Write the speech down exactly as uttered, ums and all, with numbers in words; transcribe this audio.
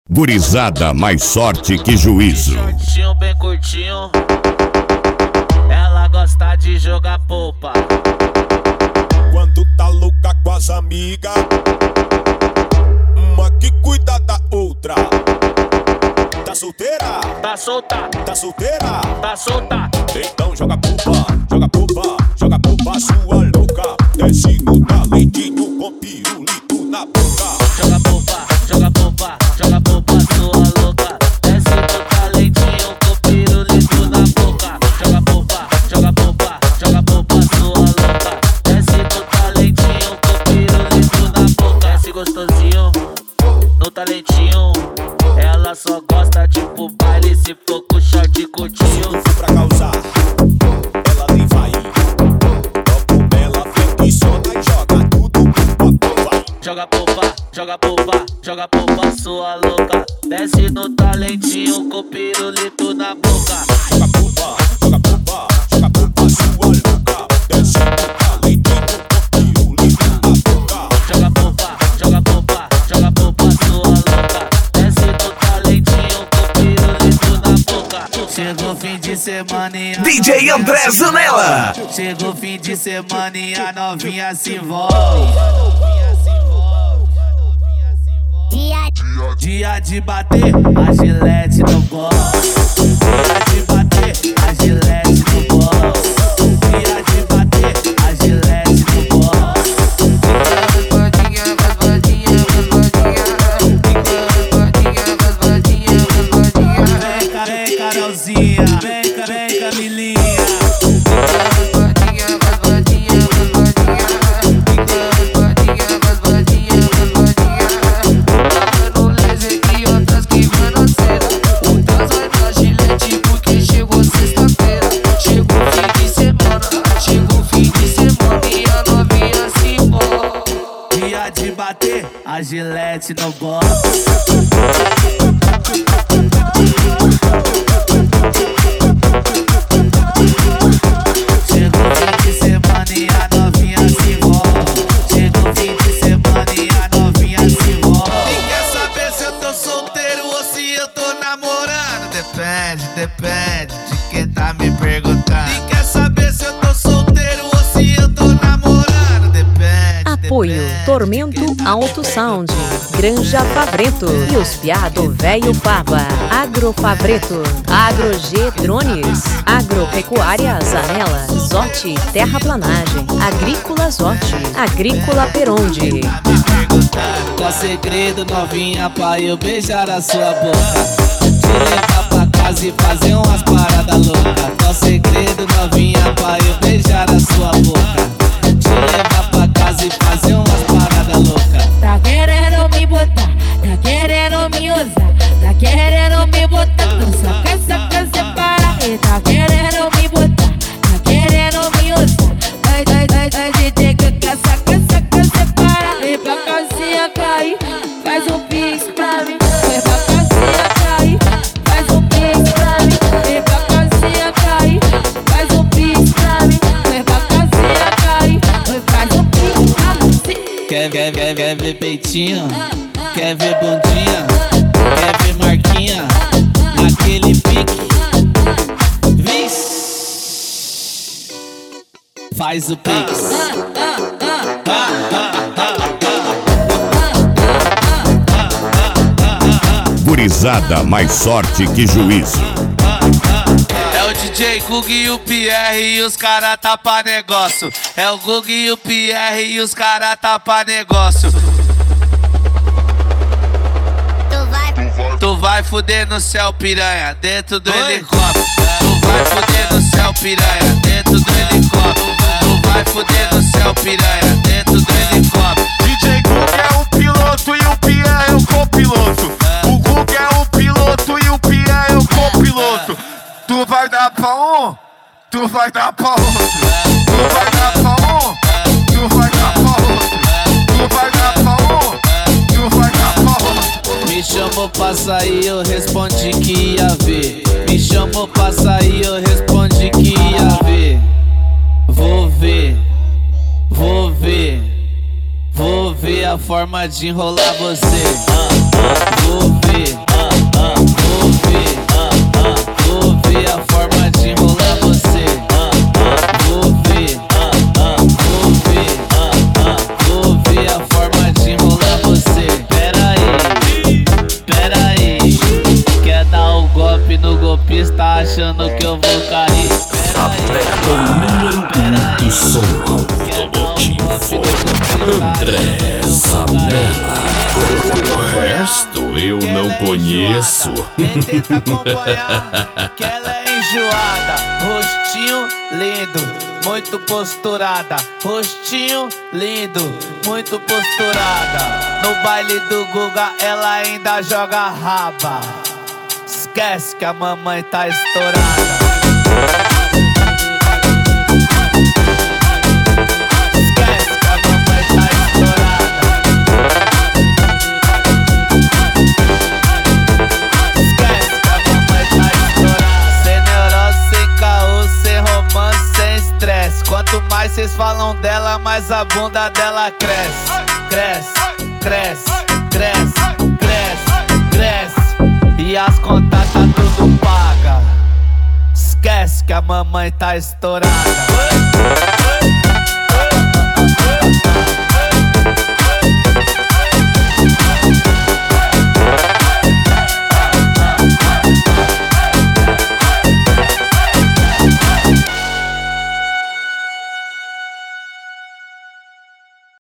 Gurizada, mais sorte que juízo. Shortinho bem curtinho, ela gosta de jogar polpa. Quando tá louca com as amigas, uma que cuida da outra. Tá solteira? Tá solta, Tá solteira? tá solta. Então joga polpa, joga polpa, joga polpa, sua louca. Desce no talentinho com pirulito na boca. Joga polpa, joga polpa, joga polpa, sua louca. Desce no talentinho com pirulito na boca. Joga polpa, joga polpa, joga polpa, sua louca. Desce no talentinho com pirulito na boca. Desce gostosinho no talentinho. Ela só gosta tipo baile se for com short curtinho. Se for pra causar, ela nem vai. Topo bela, flexiona e joga tudo pro papo, vai. Joga polpa, joga polpa, joga polpa, sua louca. Desce no talentinho com pirulito na boca. Joga polpa, joga polpa, joga polpa, sua louca. Desce no talentinho com pirulito na boca. Joga polpa, joga polpa, joga polpa, sua louca. Desce no talentinho com pirulito na boca. Chegou fim de semana e a D J André Zanella. Chegou fim de semana e a novinha se envolve. Dia de bater, a gilete no bolso. Dia de bater, a gilete no bolso. Dia de bater, a gilete no bolso. Vem cá, vem Carolzinha, vem cá, vem Camilinha. A gilete no bolso. Chegou fim de semana e a novinha se envolve. Chegou fim de semana e a novinha se envolve. E quer saber se eu tô solteiro ou se eu tô namorando? Depende, depende de quem tá me perguntando. E quer saber se eu tô solteiro ou se eu tô namorando? Depende. Apoio Tormento Alto Sound, Granja Favreto e os piado Velho Fava, Agrofavreto, AgroG Drones, Agropecuária Zanella, Zotti Terraplanagem, Agrícola Zotti, Agrícola Peronde. Qual segredo, novinha, pra eu beijar a sua boca? Te levar pra casa e fazer umas paradas loucas. Qual segredo, novinha, pra eu beijar a sua boca? Te levar pra casa e fazer umas paradas loucas. Tá querendo me botar, tá querendo me usar, tá querendo me botar, não saca, saca, separa. E tá querendo me botar, tá querendo me usar, ai, ai, ai, ai, D J que quer saca, saca, separa. E pra casinha cair, faz um pix pra mim. E pra casinha cair, faz um pix pra mim. E pra casinha cair, faz um pix pra mim. E pra casinha cair, faz um pix pra mim. Quer, quer, quer, quer ver peitinho? Quer ver bundinha? Quer ver marquinha? Naquele pique. Vixe. Faz o pix. Gurizada, mais sorte que juízo. É o D J Gug e o Pierre e os cara tá pra negócio. É o Gug e o Pierre e os cara tá pra negócio. Tu vai fuder no céu, piranha, dentro do helicóptero. Tu vai fuder no céu, piranha, dentro do helicóptero. Tu vai fuder no céu, piranha, dentro do helicóptero. D J Gug é o piloto e o Pia é o copiloto. O Gug é o piloto e o Pia é o copiloto. Tu vai dar pra um, tu vai dar pra outro. Tu vai dar pra um, tu vai dar pra outro. Tu vai dar pra um, tu vai dar pra outro. Me chamou pra sair, eu respondi que ia ver. Me chamou pra sair, eu respondi que ia ver. Vou ver, vou ver, vou ver a forma de enrolar você. Vou ver. Cês tá achando que eu vou cair? O número um do som automotivo, André Zanella. O resto eu não conheço. Tenta acompanhar que ela é enjoada. Rostinho lindo, muito posturada. Rostinho lindo, muito posturada. No baile do Guga ela ainda joga raba. Esquece que a mamãe tá estourada. Quanto mais cês falam dela, mais a bunda dela cresce. Cresce, cresce, cresce, cresce, cresce. E as contas tá tudo paga. Esquece que a mamãe tá estourada.